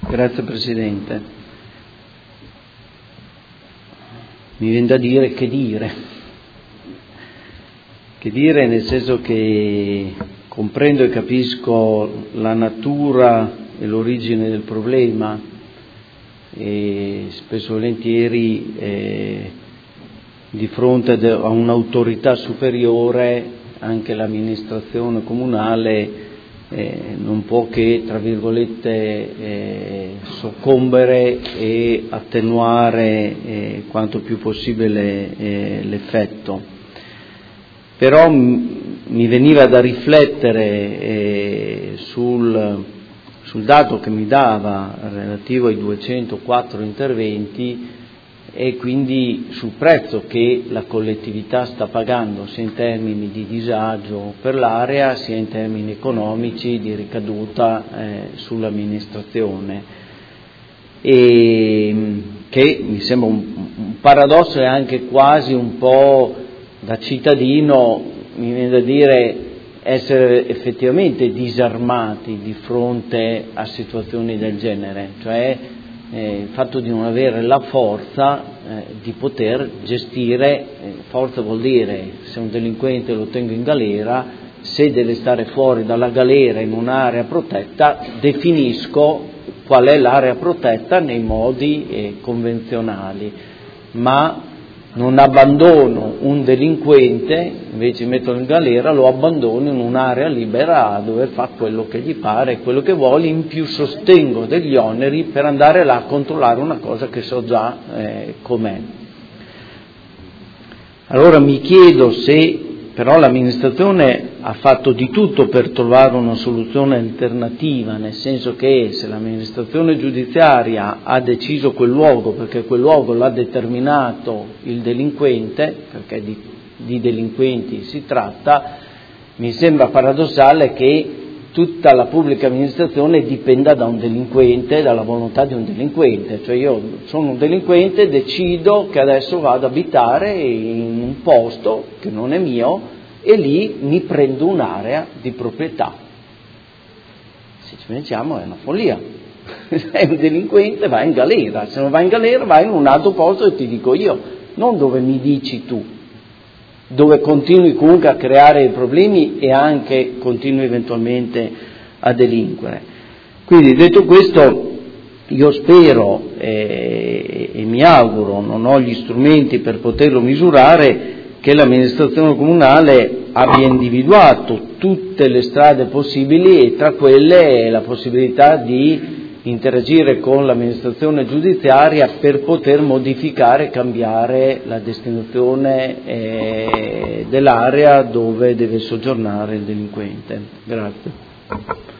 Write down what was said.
Grazie Presidente. Mi viene da dire che dire nel senso che comprendo e capisco la natura e l'origine del problema e spesso e volentieri di fronte a un'autorità superiore anche l'amministrazione comunale non può che, tra virgolette, soccombere e attenuare quanto più possibile l'effetto. Però mi veniva da riflettere sul dato che mi dava relativo ai 204 interventi e quindi sul prezzo che la collettività sta pagando sia in termini di disagio per l'area sia in termini economici di ricaduta sull'amministrazione, e che mi sembra un paradosso e anche quasi un po' da cittadino mi viene da dire essere effettivamente disarmati di fronte a situazioni del genere, cioè il fatto di non avere la forza di poter gestire, forza vuol dire se un delinquente lo tengo in galera, se deve stare fuori dalla galera in un'area protetta, definisco qual è l'area protetta nei modi convenzionali, ma non abbandono un delinquente, invece di metterlo in galera, lo abbandono in un'area libera dove fa quello che gli pare, quello che vuole, in più sostengo degli oneri per andare là a controllare una cosa che so già com'è. Allora mi chiedo se però l'amministrazione ha fatto di tutto per trovare una soluzione alternativa, nel senso che se l'amministrazione giudiziaria ha deciso quel luogo perché quel luogo l'ha determinato il delinquente, perché di delinquenti si tratta, mi sembra paradossale che tutta la pubblica amministrazione dipenda da un delinquente, dalla volontà di un delinquente, cioè io sono un delinquente, decido che adesso vado ad abitare in un posto che non è mio e lì mi prendo un'area di proprietà. Se ci pensiamo è una follia, sei un delinquente, vai in galera, se non vai in galera vai in un altro posto e ti dico io, non dove mi dici tu, dove continui comunque a creare problemi e anche continui eventualmente a delinquere. Quindi detto questo io spero e mi auguro, non ho gli strumenti per poterlo misurare, che l'amministrazione comunale abbia individuato tutte le strade possibili e tra quelle la possibilità di interagire con l'amministrazione giudiziaria per poter modificare e cambiare la destinazione dell'area dove deve soggiornare il delinquente. Grazie.